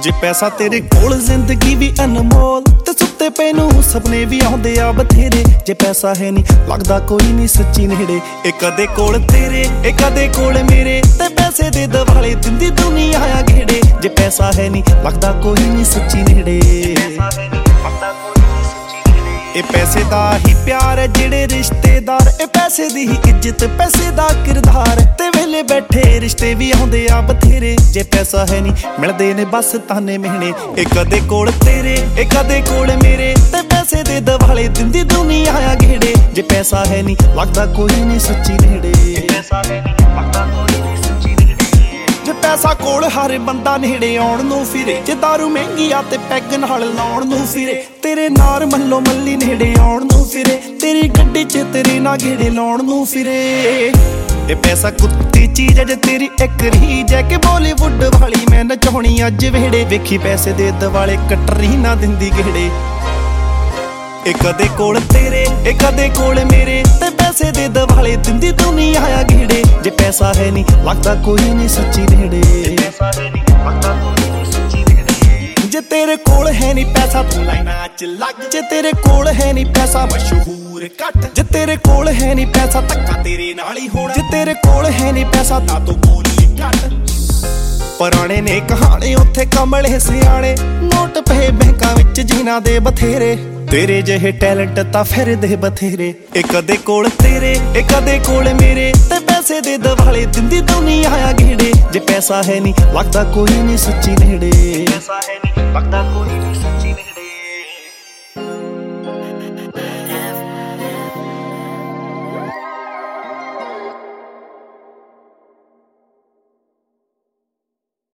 ਜੇ ਪੈਸਾ ਤੇਰੇ ਕੋਲ ਜ਼ਿੰਦਗੀ ਵੀ ਅਨਮੋਲ ਤੇ ਸੁੱਤੇ ਪਏ ਨੂੰ ਸੁਪਨੇ ਵੀ ਆਉਂਦੇ ਆ ਬਥੇਰੇ। ਜੇ ਪੈਸਾ ਹੈ ਨਹੀਂ ਲੱਗਦਾ ਕੋਈ ਨਹੀਂ ਸੱਚੀ ਨੇੜੇ। ਇਹ ਕਦੇ ਕੋਲ ਤੇਰੇ ਇਹ ਕਦੇ ਕੋਲ ਮੇਰੇ ਤੇ ਪੈਸੇ ਦੇ ਦਿਵਾਲੇ ਦਿੰਦੀ ਦੁਨੀਆ ਆ ਘੇੜੇ। ਜੇ ਪੈਸਾ ਹੈ ਨਹੀਂ ਲੱਗਦਾ ਕੋਈ ਨਹੀਂ ਸੱਚੀ ਨੇੜੇ। ਇਹ ਪੈਸੇ ਦਾ ਹੀ ਪਿਆਰ ਹੈ ਜਿਹੜੇ ਰਿਸ਼ਤੇਦਾਰ, ਇਹ ਪੈਸੇ ਦੀ ਹੀ ਇੱਜ਼ਤ ਪੈਸੇ ਦਾ ਕਿਰਦਾਰ ਤੇ ਵੇਲੇ ਬੈਠੇ ਰਿਸ਼ਤੇ ਵੀ ਆਉਂਦੇ ਆ ਬਥੇਰੇ। ਜੇ ਪੈਸਾ ਹੈ ਨਹੀਂ ਮਿਲਦੇ ਨੇ ਬਸ ਤਾਨੇ ਮਿਹਣੇ। ਇਹ ਕਦੇ ਕੋਲ ਤੇਰੇ ਇਹ ਕਦੇ ਕੋਲ ਮੇਰੇ ਤੇ ਪੈਸੇ ਦੇ ਦਿਵਾਲੇ ਦਿੰਦੀ ਦੁਨੀਆ ਆ ਘੇੜੇ। ਜੇ ਪੈਸਾ ਹੈ ਨਹੀਂ ਲੱਗਦਾ ਕੋਈ ਨਹੀਂ ਸੱਚੀ ਨੇੜੇ। ਜੇ ਪੈਸਾ ਕੋਲ ਹਰ ਬੰਦਾ ਨੇੜੇ ਆਉਣ ਨੂੰ ਫਿਰੇ। ਜੇ ਦਾਰੂ ਮਹਿੰਗੀ ਆ ਤੇ ਪੈਗ ਨਾਲ ਲਾਉਣ ਨੂੰ ਫਿਰੇ। ਤੇਰੇ ਨਾਰ ਮੱਲੋ ਮੱਲੀ ਨੇੜੇ ਆਉਣ ਨੂੰ ਫਿਰੇ। ਤੇਰੀ ਗੱਡੀ 'ਚ ਤੇਰੇ ਨਾਲ ਗੇੜੇ ਲਾਉਣ ਨੂੰ ਫਿਰੇ। ਇਹ ਪੈਸਾ ਕੁੱਤੀ ਚੀਜ਼ ਜੇ ਤੇਰੀ ਇੱਕ ਰੀਝ ਹੈ ਕਿ ਬਾਲੀਵੁੱਡ ਵਾਲੀ ਮੈਂ ਨਚਾਉਣੀ ਅੱਜ ਵਿਹੜੇ। ਵੇਖੀ ਪੈਸੇ ਦੇ ਦਿਵਾਲੇ ਕਟਰੀ ਨਾ ਦਿੰਦੀ ਗੇੜੇ। ਇਹ ਕਦੇ ਕੋਲ ਤੇਰੇ ਇਹ ਕਦੇ ਕੋਲ ਮੇਰੇ ਤੇ ਪੈਸੇ ਦੇ ਦਿਵਾਲੇ ਦਿੰਦੀ ਦੁਨੀਆ ਆ ਘੇੜੇ। ਜੇ ਪੈਸਾ ਹੈ ਨਹੀਂ ਲੱਗਦਾ ਕੋਈ ਨਹੀਂ ਸੱਚੀ ਨੇੜੇ। ਜੇ ਤੇਰੇ ਕੋਲ ਹੈ ਨਹੀਂ ਪੈਸਾ ਤੂੰ ਲਾਈਨਾਂ 'ਚ ਲੱਗ। ਜੇ ਤੇਰੇ ਕੋਲ ਹੈ ਨਹੀਂ ਪੈਸਾ ਮਸ਼ਹੂਰ ਘੱਟ। ਜੇ ਤੇਰੇ ਕੋਲ ਹੈ ਨਹੀਂ ਪੈਸਾ ਧੱਕਾ ਤੇਰੇ ਨਾਲ ਹੀ ਹੋਣਾ। ਜੇ ਤੇਰੇ ਕੋਲ ਹੈ ਨਹੀਂ ਪੈਸਾ ਤਾਂ ਤੂੰ ਬੋਲੀ ਘੱਟ। ਪੁਰਾਣੇ ਨੇ ਕਹਾਣੇ ਉੱਥੇ ਕਮਲੇ ਸਿਆਣੇ ਨੋਟ ਪਏ ਬੈਂਕਾਂ ਵਿੱਚ ਜਿਨ੍ਹਾਂ ਦੇ ਬਥੇਰੇ। ਤੇਰੇ ਜਿਹੇ ਟੈਲੈਂਟ ਤਾਂ ਫਿਰਦੇ ਬਥੇਰੇ। ਇਹ ਕਦੇ ਕੋਲ ਤੇਰੇ ਇਹ ਕਦੇ ਕੋਲ ਮੇਰੇ ਤੇ ਪੈਸੇ ਦੇ ਦਿਵਾਲੇ ਦਿੰਦੀ ਦੁਨੀਆ ਆ ਘੇੜੇ। ਜੇ ਪੈਸਾ ਹੈ ਨਹੀਂ ਲੱਗਦਾ ਕੋਈ ਨਹੀਂ ਸੱਚੀ ਨੇੜੇ। ਪੈਸਾ ਹੈ ਨਹੀਂ ਲੱਗਦਾ ਕੋਈ ਨਹੀਂ ਸੱਚੀ ਨੇੜੇ।